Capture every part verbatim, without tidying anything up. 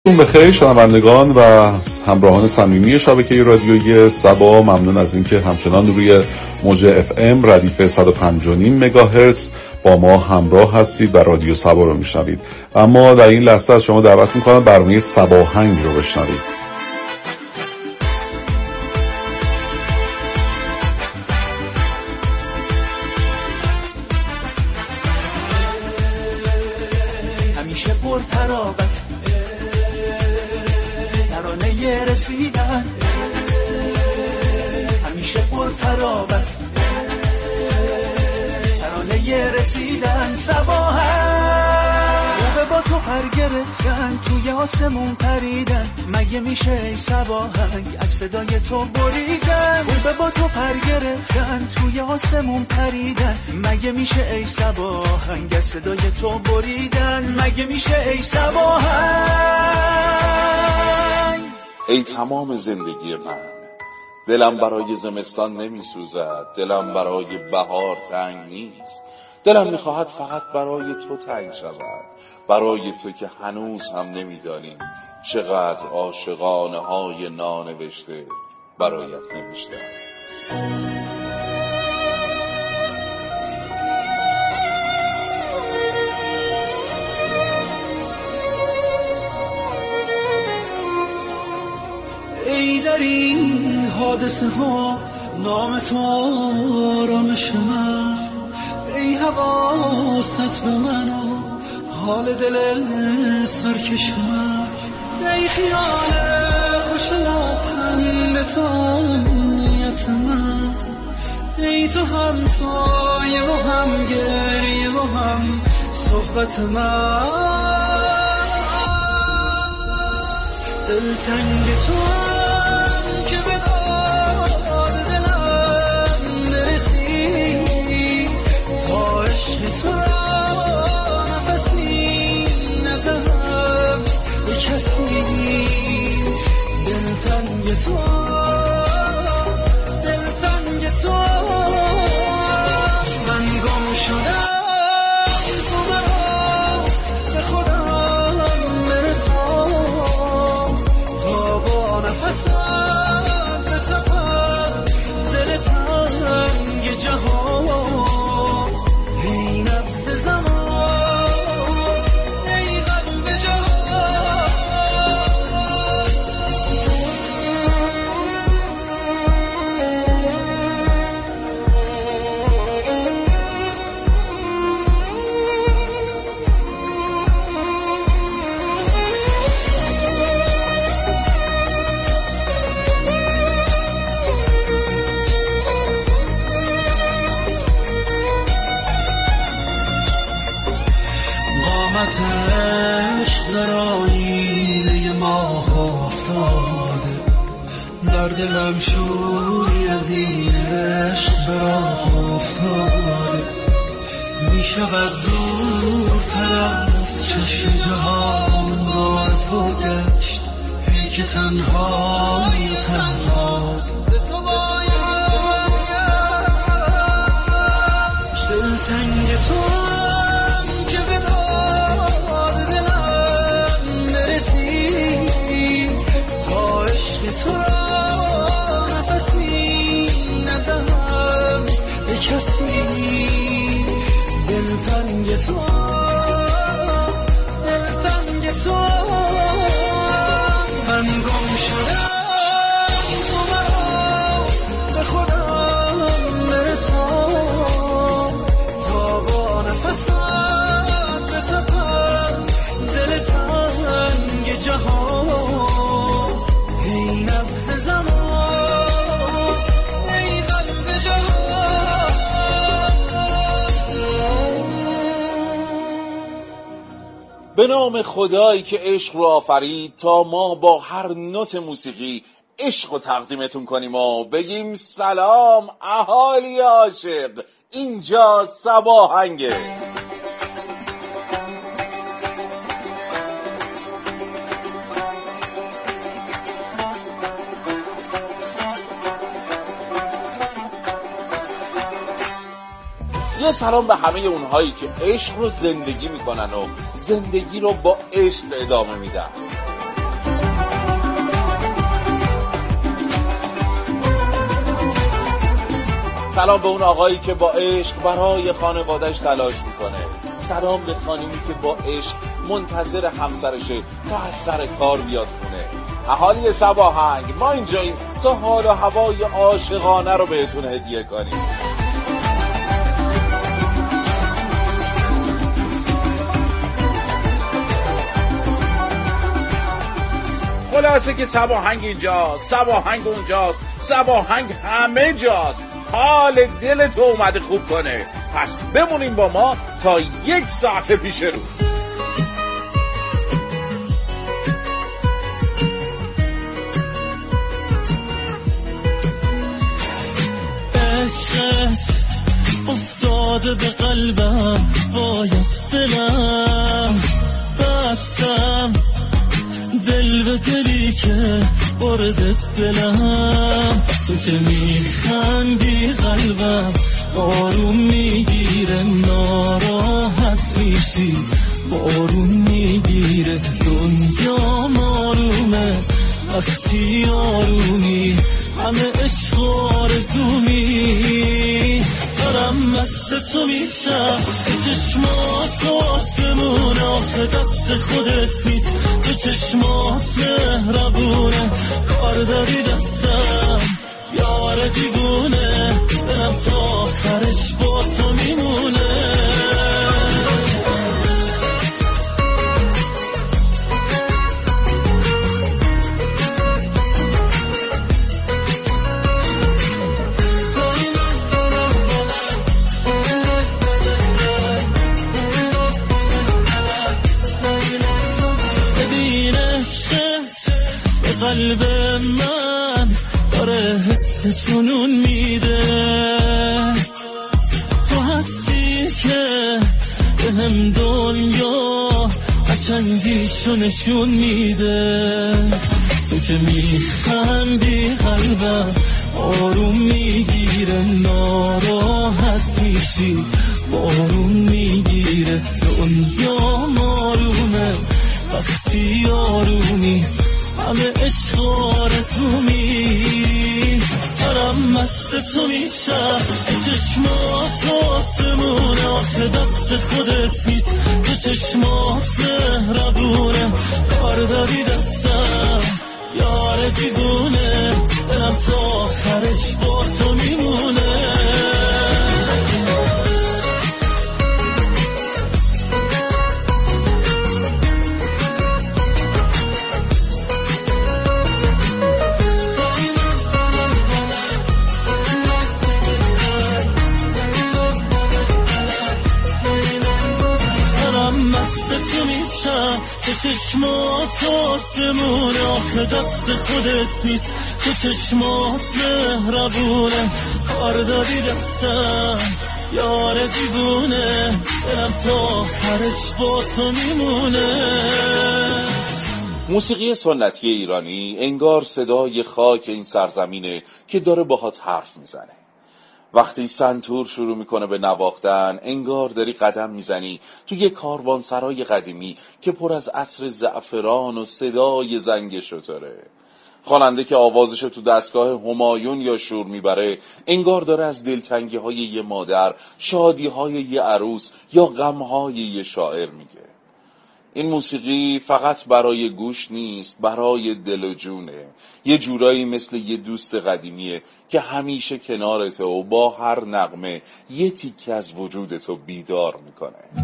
بخیر شنوندگان و همراهان صمیمی شبکه رادیویی صبا، ممنون از اینکه همچنان روی موج اف ام ردیف صد و پنج و نیم مگاهرتز با ما همراه هستید و رادیو صبا رو میشنوید. اما در این لحظه از شما دعوت میکنم برنامه صباهنگ رو بشنوید. همیشه پرتراوت ترانه رسیدن، همیشه پرتراوت ترانه رسیدن. صباهنگ خوبه با تو پر گرفتن، توی آسمون پریدن، مگه میشه ای صباهنگ از صدای تو بریدن. خوبه با تو پر گرفتن، توی آسمون پریدن، مگه میشه ای صباهنگ از صدای تو بریدن. مگه میشه ای صباهنگ. ای تمام زندگی من، دلم برای زمستان نمی سوزد، دلم برای بهار تنگ نیست، دلم میخواهد فقط برای تو تنگ شود، برای تو که هنوز هم نمیدانی چقدر عاشقانه های نانوشته برایت نوشتم. ای در این حادثه ها نام تو آرامش من، ای حواست به من و حال دل سرکش من، ای خیال خوش لبخند تو نیت من، ای تو هم سایه و هم گریه و هم صحبت من. دلتنگ تو هم که به داد دلم نرسی، تا عشق تو نفسی ندهم به کسی. دلتنگ تو دلتنگ تو من گم شدم، تو مرا به خودم برسان، تا با نفسم بتپم دل تنگ جهان. ای نبض زمان، ای قلب جهان. قامتش در آینه ماه افتاده، در دلم شوری از این عشق به راه افتاده. می شود دورتر از چشم جهان با تو گشت، ای که تنهایی و تنها به تو باید گشت. دلتنگ تو که به داد دلم نرسی، تا عشق تو نفسی ندهم به کسی. دلتنگ تو دلتنگ تو من گم شدم، تو مرا به خودم برسان، تا با نفسم بتپم دل تنگ جهان. ای نبض زمان، ای قلب جهان. به نام خدایی که عشق رو آفرید تا ما با هر نوت موسیقی عشق رو تقدیمتون کنیم و بگیم سلام اهالی عاشق، اینجا صباهنگه. یه سلام به همه اونهایی که عشق رو زندگی میکنن و زندگی رو با عشق ادامه میدن. سلام به اون آقایی که با عشق برای خانوادهش تلاش میکنه. سلام به خانمی که با عشق منتظر همسرشه تا از سر کار بیاد خونه. اهالی سباهنگ، ما اینجاییم تا حال و هوای عاشقانه رو بهتون هدیه کنیم. خلاصه که سباهنگ اینجاست، سباهنگ اونجاست، سباهنگ همه جاست. حال دل تو اومده خوب کنه. پس بمونیم با ما تا یک ساعت پیش رو. عشقت افتاده به قلبم، بایست دلم بستم، دل به دلی که برده دلم. تو که میخندی قلبم آروم میگیره، ناراحت میشی بارون میگیره. دنیا آرومه وقتی آرومی، همه عشق آرزومی. دارم مست تو میشم، تو چشمات آسمونه، آخه دست خودت نیست، تو چشمات مهربونه. کار داری دستم یار دیوونه، دلم تا آخرش با تو میمونه. قلب من داره حس جنون میده، تو هستی که به هم دنیا قشنگیشو نشون میده. تو که میخندی قلبم آروم میگیره، ناراحت میشی بارون میگیره. دنیا آرومه وقتی آرومی، همه عشق آرزومی. دارم مست تو میشم، تو چشمات آسمونه، آخه دست خودت نیست، تو چشمات مهربونه. کار داری دستم یار دیوونه، دلم تا آخرش با تو میمونه. تو چشمات آسمونه، آخه دست خودت نیست، تو چشمات مهربونه. کار داری دستم یار دیوونه، دلم تا آخرش با تو میمونه. موسیقی سنتی ایرانی انگار صدای خاک این سرزمینه که داره باهات حرف میزنه. وقتی سنتور شروع میکنه به نواختن، انگار داری قدم میزنی توی یه کاروانسرای قدیمی که پر از عطر زعفران و صدای زنگ شتره. خواننده که آوازش تو دستگاه همایون یا شور میبره، انگار داره از دلتنگی های یه مادر، شادی های یه عروس یا غم های یه شاعر میگه. این موسیقی فقط برای گوش نیست، برای دل و جونه. یه جورایی مثل یه دوست قدیمیه که همیشه کنارته و با هر نغمه یه تیکه از وجودتو بیدار میکنه.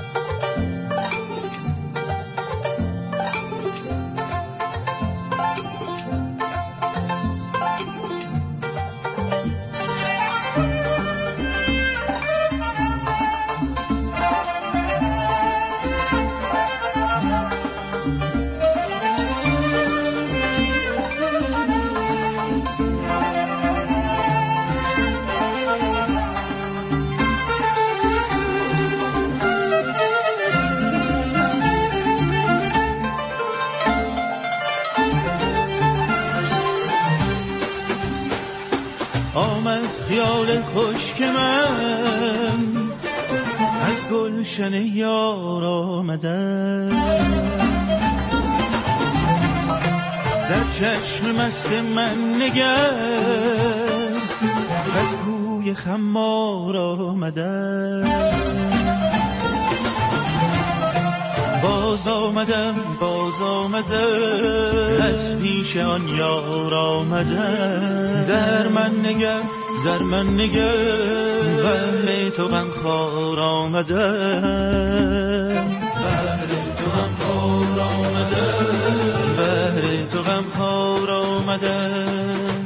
خیال خشک من از گلشن یار آمده، در چشم مست من نگر از گوی کوی خمار آمدم، باز آمدم باز آمدم، از پیش آن یار آمدم. در من نگر در من نگر، بهر تو غمخوار آمدم، بهر تو غمخوار آمدم، بهر تو غمخوار آمدم.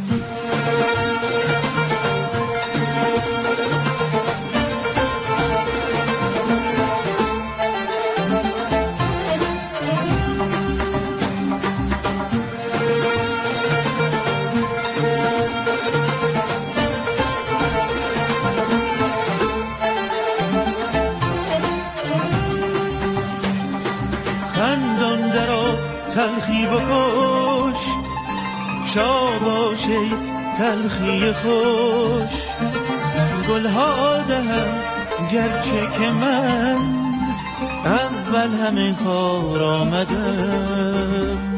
تلخی بکش شاباش ای تلخی خوش، گلها دهم گرچه که من اول همه کار آمدم.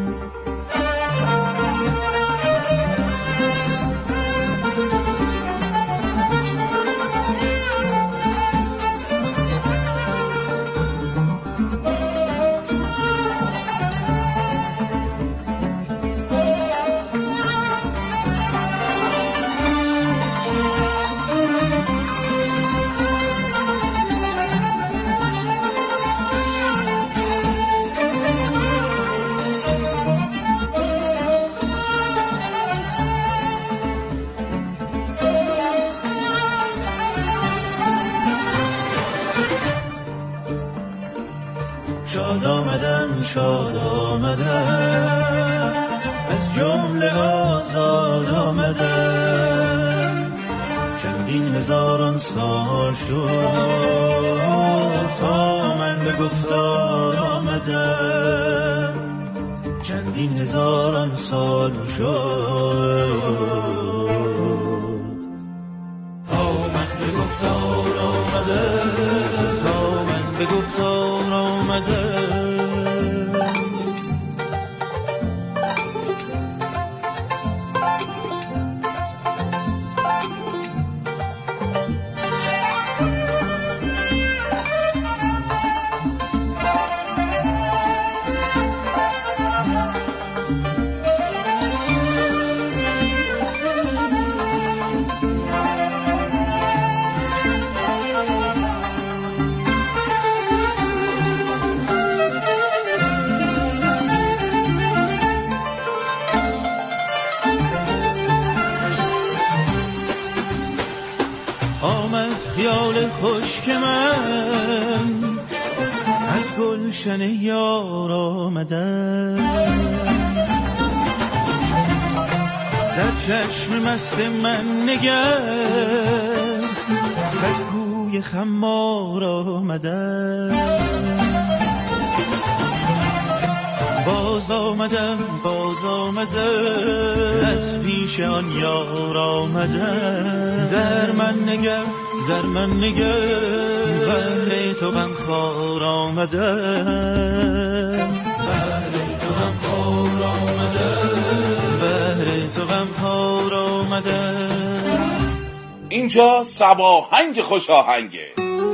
شاد آمدم شاد آمدم، از جمله آزاد آمدم. چندین هزاران سال شد تا من به گفتار آمدم، چندین هزاران سال شد تا من به گفتار آمدم، تا من به گفتار آمدم. آمد خیال خشک من، از گلشن یار آمدم. در چشم مست من نگر، از کوی خمار آمدم. باز آمدم باز آمدم، از پیش آن یار آمدم. در من نگر در من نگر، بهر تو غمخوار آمدم، بهر تو غمخوار آمدم، بهر تو غمخوار آمدم. اینجا سباهنگ خوش آهنگه.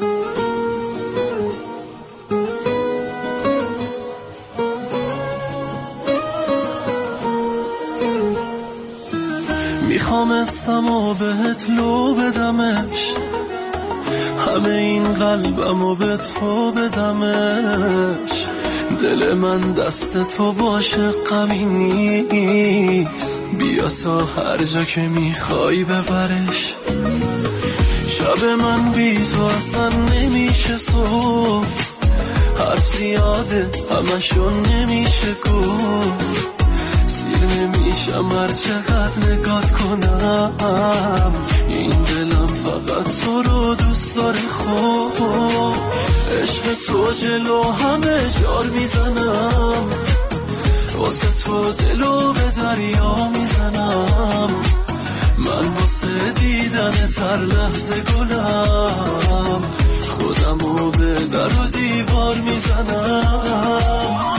میخوام استمو بهت لو بدمش، همه این قلبمو به تو بدمش. دل من دست تو باشه غمی نیست، بیا تا هر جا که میخوای ببرش. شب من بی تو اصلا نمیشه صبح، حرف زیاده همشون نمیشه گفت. سیر نمیشم هر چقدر نگات کنم، این دلم فقط تو رو دوست داره. خوب عشق تو جلو همه جار میزنم، واسه تو دلو به دریا میزنم. من واسه دیدن تر لحظه گلم، خودمو به در و دیوار میزنم.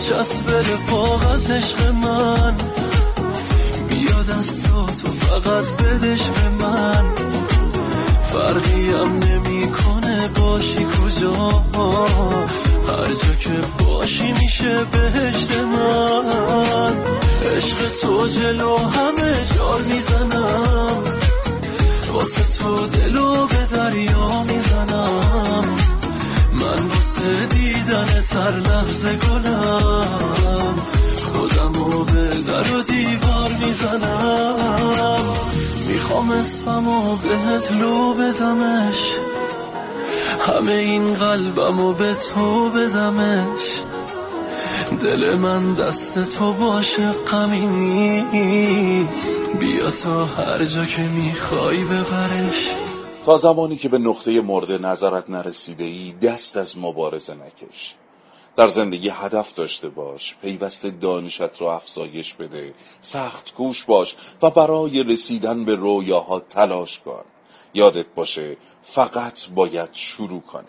بچسب رفاقت عشق من، بیا دستاتو فقط بدش به من، فرقی هم نمی کنه باشی کجا، هر جا که باشی میشه بهشت من. عشق تو جلو همه جا میزنم، واسه تو دلو به دریا میزنم، من واسه دیدن تر لحظه گلم، خودمو به در و دیوار میزنم. میخوام اسمو بهت لو بدمش، همه این قلبمو به تو بدمش، دل من دست تو باشه غمی نیست، بیا تا هر جا که میخوای ببرش. تا زمانی که به نقطه مورد نظرت نرسیده ای دست از مبارزه نکش. در زندگی هدف داشته باش، پیوسته دانشت رو افزایش بده، سخت کوش باش و برای رسیدن به رویاها تلاش کن. یادت باشه فقط باید شروع کنی.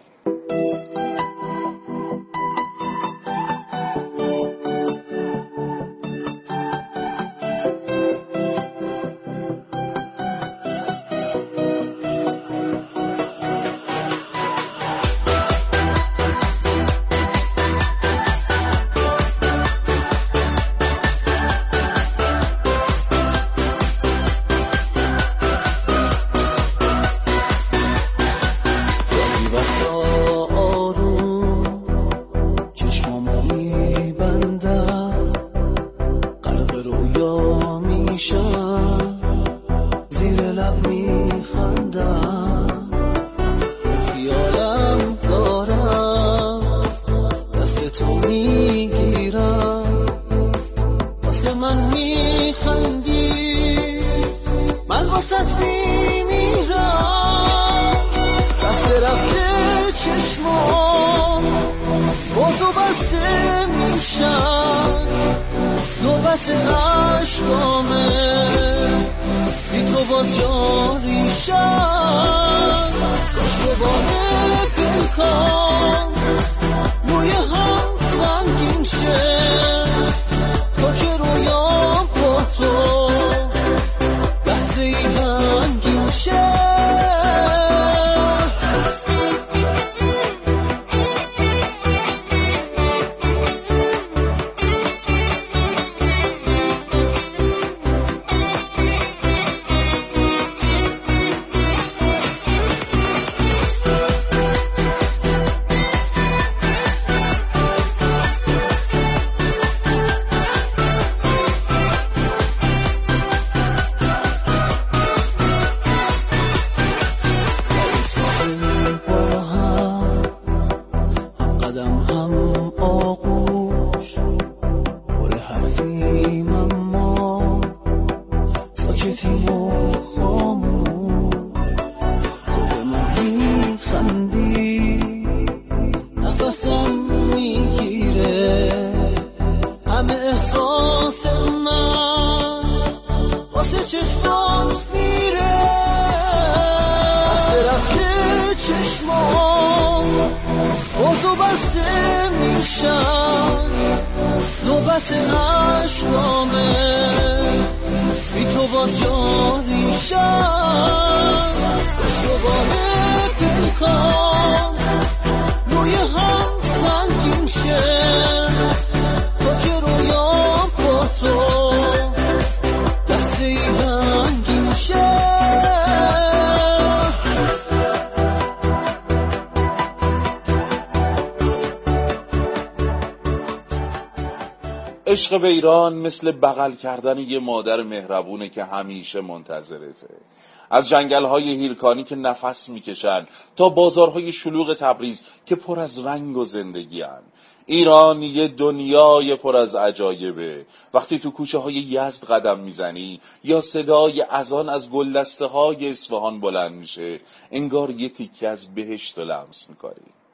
عشق به ایران مثل بغل کردن یه مادر مهربونه که همیشه منتظرته. از جنگل‌های هیرکانی که نفس میکشن تا بازارهای شلوغ تبریز که پر از رنگ و زندگی هن. ایران یه دنیای پر از عجایبه. وقتی تو کوچه های یزد قدم میزنی یا صدای اذان از گلدسته های اصفهان بلند میشه، انگار یه تیکه از بهشت رو لمس میکنی.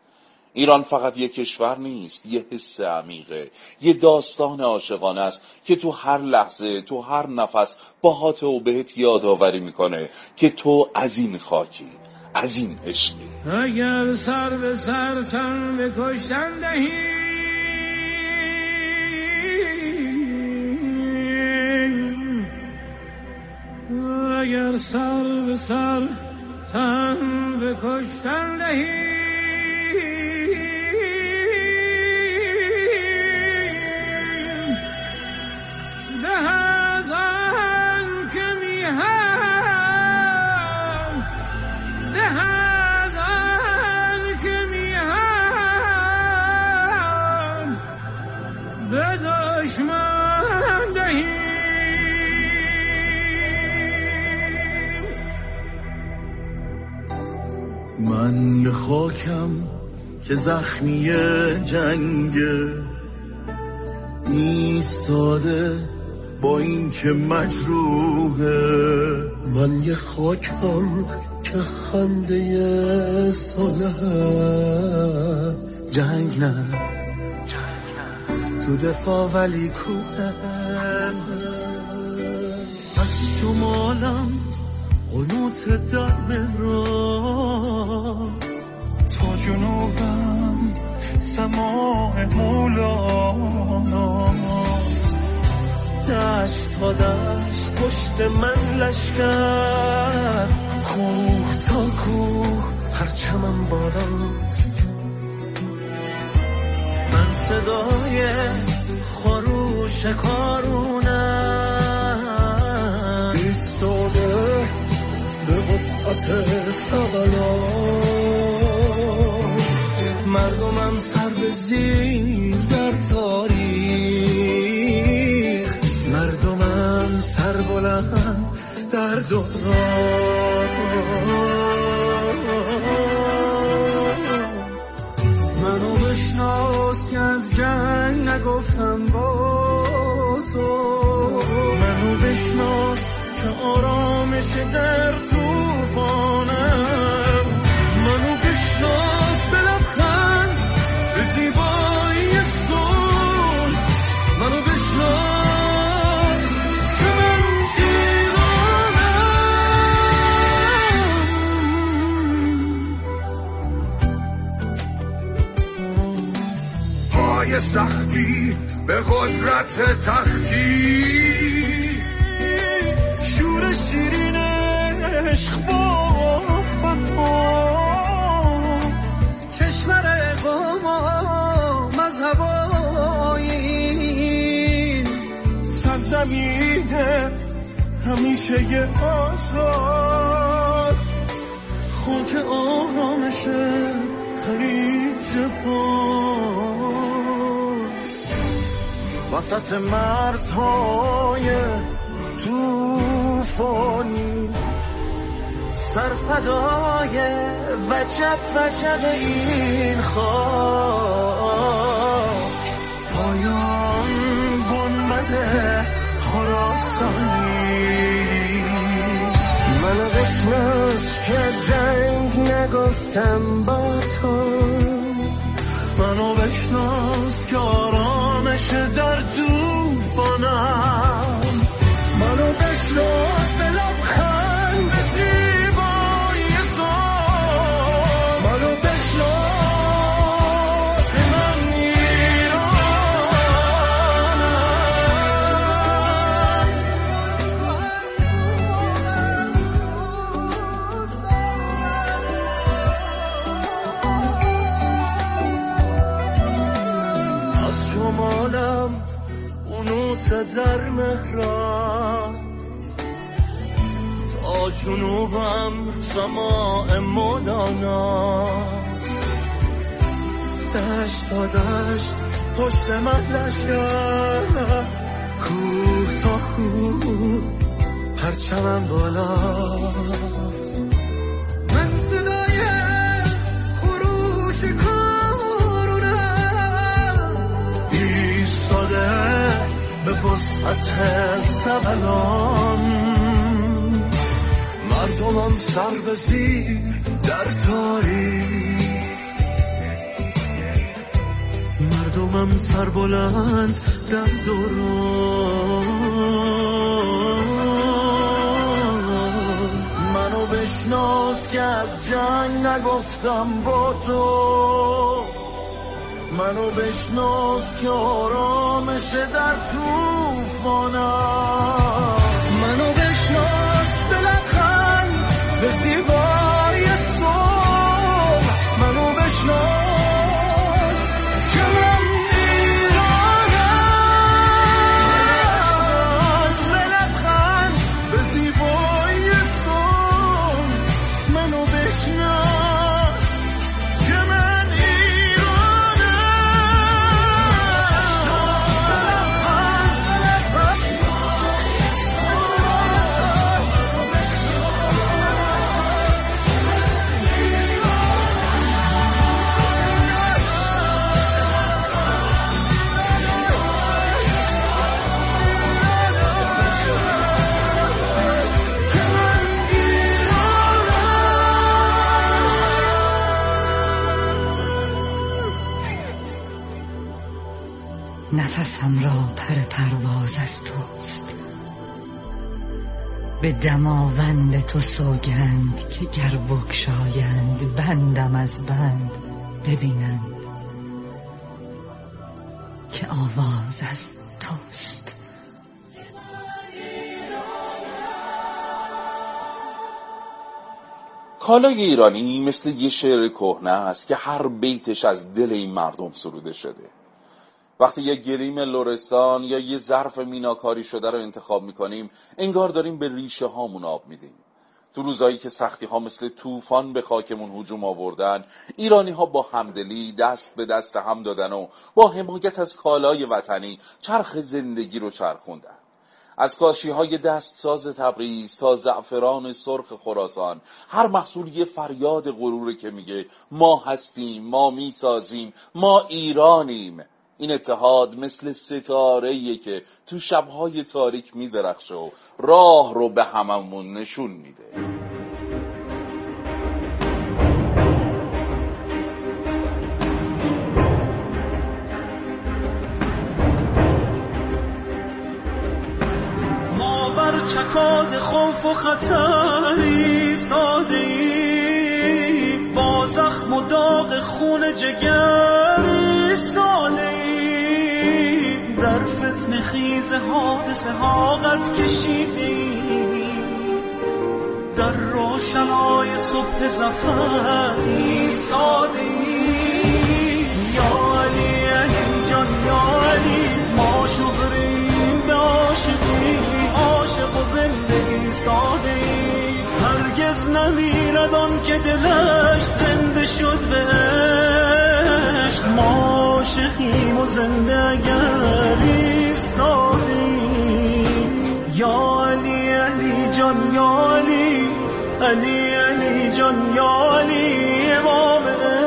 ایران فقط یه کشور نیست، یه حس عمیقه، یه داستان عاشقانه است که تو هر لحظه، تو هر نفس باهات و بهت یادآوری میکنه که تو از این خاکی، از این عشقی. اگر سر به سر تن به کشتن دهی سال تن به کشتن دهی من یه خاکم که زخمی جنگه ایستاده با این که مجروحه. من یه خاکم که خنده صلح جنگ نه تو دفاع ولی کوه. از شمالم قنوت در مهران تا جنوبم سماع مولاناست. دشت تا دشت پشت من لشکر، کوه تا کوه پرچمم بالاست. من صدای خروش کارونم ایستاده به وسعت سبلان. مردمم سر به زیر در تاریخ، مردمم سر بلند در دوران. منو بشناس که از جنگ نگفتم با تو، منو بشناس که آرامش در توفانم. منو بشناس به لبخند به زیبایی صلح، منو بشناس که من ایرانم. پای سختی به قدرت تختی، شور شیرین عشق با فقا، کشور قوم و مذهب و آیین، سرزمین همیشه ی آزاد، خاک آرامش خلیج فارس. وسط مرزهای توفانی سرفدای وجب وجب این خاک، پایان گنبد خراسانی. منو بشناس که جنگ نگفتم با تو، منو بشناس که آرامش در توفانم. منو بشناس به لبخند به زیبایی صلح، منو بشناس که من ایرانم. از شمالم قنوت در مهران تا جنوبم سماع مولانا. دشت تا دشت پشت من لشکر، کوه تا کوه پرچمم بالاست. من صدای خروش کارونم ایستاده به وسعت سبلان. مردمم سر به زیر در تاریخ، مردمم سر بلند در دوران. منو بشناس که از جنگ نگفتم با تو، منو بشناس که آرامش در توفانم. منو بشناس به لبخند نفسم را پر پرواز از توست. به دماوند تو سوگند که گر بگشایند بندم از بند ببینند که آواز از توست. کالای ایرانی مثل یه شعر کهنه است که هر بیتش از دل این مردم سروده شده. وقتی یه گریم لرستان یا یه ظرف میناکاری شده رو انتخاب میکنیم، انگار داریم به ریشه هامون آب میدیم. تو روزایی که سختی ها مثل طوفان به خاکمون هجوم آوردن، ایرانی ها با همدلی دست به دست هم دادن و با حمایت از کالای وطنی چرخ زندگی رو چرخوندن. از کاشی های دستساز تبریز تا زعفران سرخ خراسان، هر محصول یه فریاد غروره که میگه ما هستیم، ما میسازیم، ما ایرانیم. این اتحاد مثل ستاره‌ایه که تو شب‌های تاریک میدرخشه و راه رو به هممون نشون میده. ما بر چکاد خوف و خطر ایستادیم، با زخم و داغ خون جگر ایستادیم، در فتنه خیز حادثه ها قد کشیدیم، در روشنای صبح ظفر ایستادیم. یا علی علی جان یا علی، ما شغریم به عاشقی، عاشق و زندگی ایستادیم. هرگز نمیرد آن که دلش زنده شد به عشق، ما عاشقیم و زنده اگر ایستادیم. یا علی علی جان یا علی، علی علی جان یا علی امام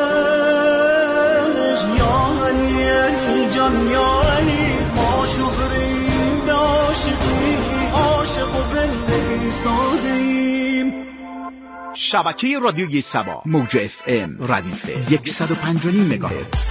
عشق. یا علی علی جان یا علی، ما شغریم به عاشقی، عاشق و زندگی ایستادیم. شبکه رادیوی سبا، موج اف ام ردیف صد و پنج و نیم مگاهرتز.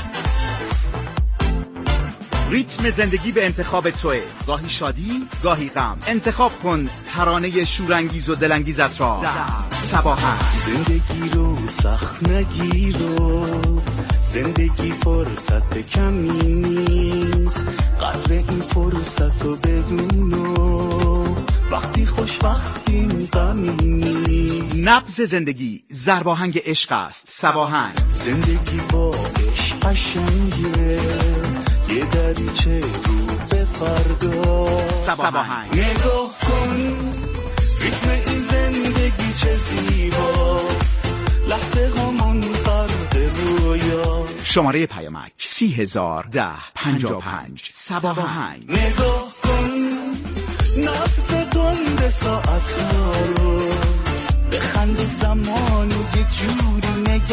ریتم زندگی به انتخاب توئه، گاهی شادی گاهی غم. انتخاب کن ترانه شورانگیز و دلانگیزت را در صباحن. زندگی رو سخت نگیرو، زندگی فرصت کمی نیست، قدر این فرصت رو بدونو، وقتی خوشبختیم غمی نیست. نبض زندگی ضرباهنگ عشق است. صباحن. زندگی با عشق قشنگه، یه دریچه رو به فردا. صباحن. نگاه کن ریتم این زندگی چه زیباست، لحظه هامون فرق رویا. شماره پیامک سی هزار ده پنجاه و پنج. صباحن. نگاه کن نبض گنده ساعت ها رو، بخند زمان و یه جوری نگاه